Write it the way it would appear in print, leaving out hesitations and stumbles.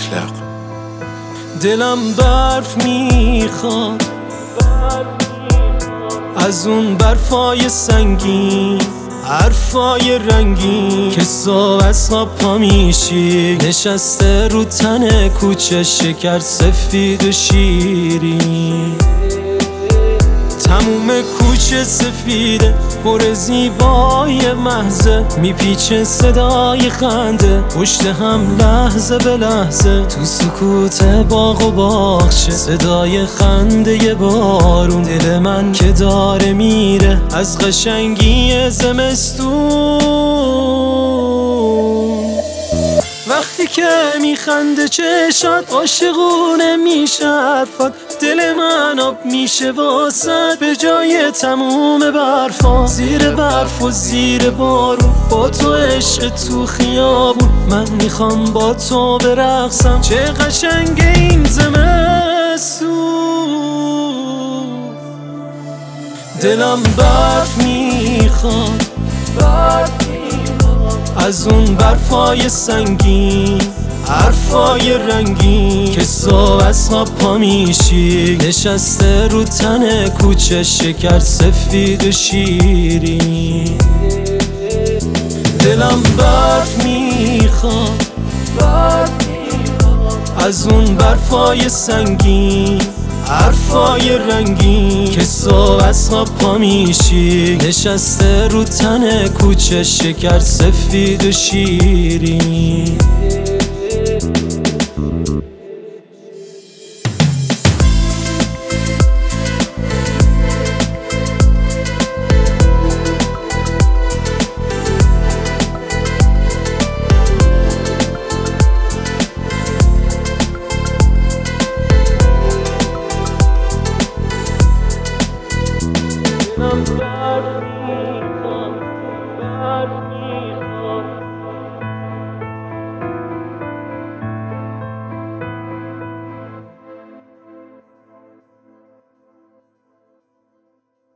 مشلق. دلم برف میخواد از اون برفای سنگین، حرفای رنگین که صبح از خواب پا میشی، نشسته رو تن کوچه شکر سفید و شیرین. تموم کوچه سفیده پر زیبای محضه، میپیچه صدای خنده پشت هم لحظه به لحظه. تو سکوت باغ و باغچه صدای خنده بارون، دل من که داره میره از قشنگی زمستون. وقتی که میخنده چشات عاشقونه میشه حرفات، دل من آب میشه واسد به جای تموم برفا. زیر برف و زیر بارون با تو عشق تو خیابون، من میخوام با تو برقصم چه قشنگ این زمستون. دلم برف میخواد از اون برفای سنگین، حرفای رنگین که صبح از خواب پا میشی، نشسته رو تن کوچه شکر سفید و شیرین. دلم برف میخواد از اون برفای سنگین، حرفای رنگین که صبح از خواب پا میشی، نشسته رو تن کوچه شکر سفید و شیرین.